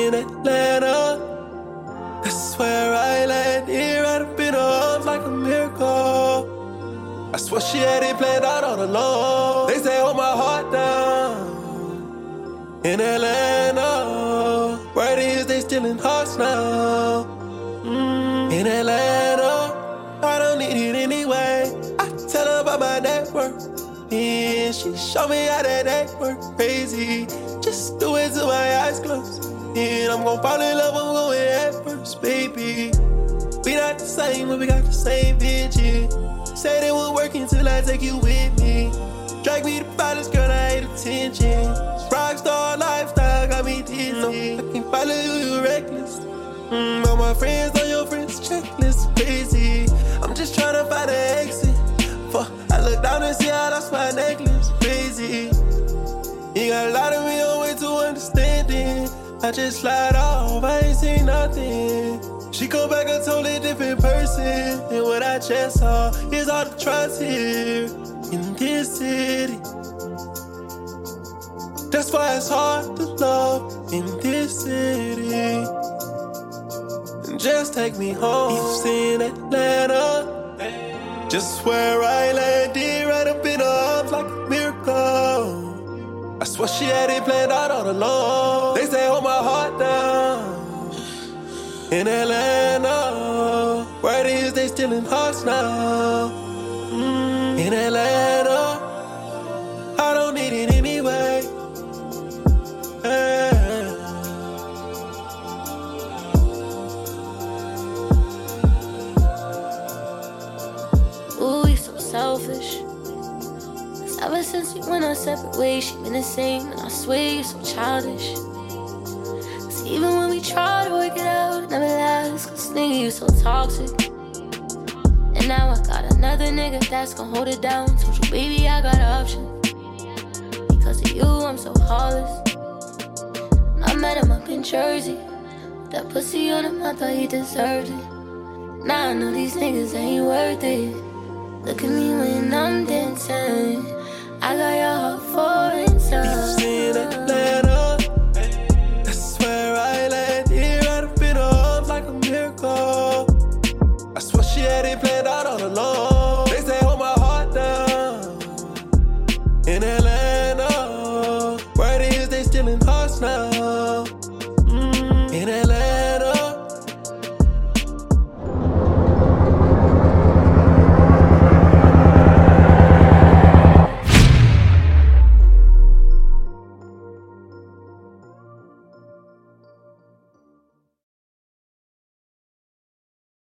in Atlanta. That's where I landed, right up in her arms like a miracle. I swear she had it planned out all along. They say hold my heart down. In Atlanta, word is they stealing hearts now. In Atlanta, I don't need it anyway. I tell her about my network, and she show me how that network crazy. Just do it till my eyes close, and I'm gon' fall in love. I'm going head first, baby. We not the same, but we got the same vision. Say they won't work until I take you with me. Drag me to palace, girl, I hate attention. Rockstar lifestyle got me dizzy. I can't follow you, you reckless. All my friends on your friends' checklist, crazy. I'm just tryna find an exit. Fuck, I look down and see I lost my necklace, crazy. You got a lot of me on way to understanding. I just slide off, I ain't seen nothing. She come back a totally different person. And what I just saw is all the trust here in this city. That's why it's hard to love in this city. And just take me home. It's in Atlanta. Just where I landed, right up in her arms like a miracle. I swear she had it planned out all along. They say hold my heart down. In Atlanta, word is they stealing hearts now. In Atlanta, I don't need it anyway. Ooh, you so selfish. 'Cause ever since we went our separate ways, she been the same, and I swear you're so childish. Even when we try to work it out, it never lasts. 'Cause nigga, you so toxic. And now I got another nigga that's gon' hold it down. Told you, baby, I got options. Because of you, I'm so heartless. I met him up in Jersey. That pussy on him, I thought he deserved it. Now I know these niggas ain't worth it. Look at me when I'm dancing. I got your heart for inside. It's in Atlanta.